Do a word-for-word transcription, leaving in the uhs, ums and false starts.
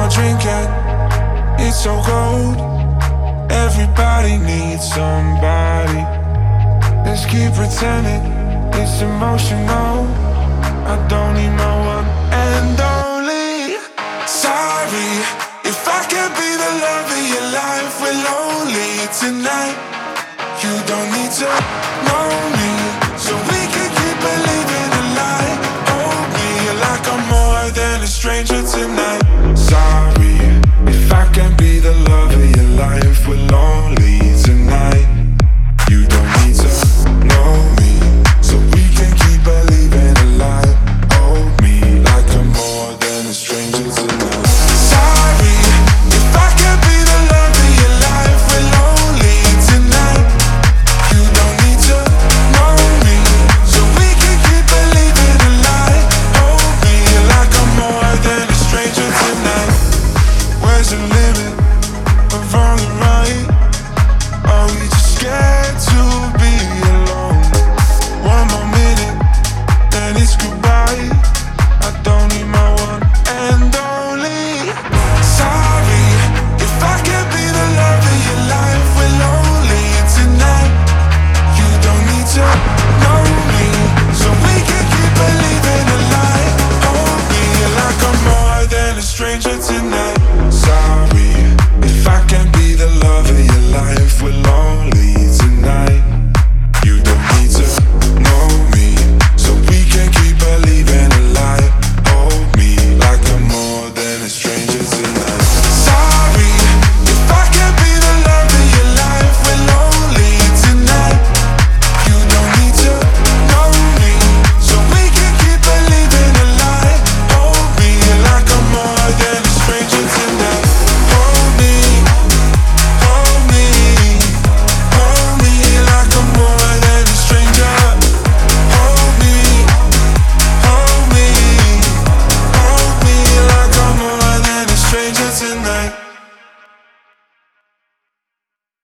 drink it, it's so cold. Everybody needs somebody. Let's keep pretending it's emotional. I don't need no one and only. Sorry if I can't be the love of your life. We're lonely tonight. You don't need to know me, so we can keep believing a lie. Hold me like I'm more than a stranger tonight.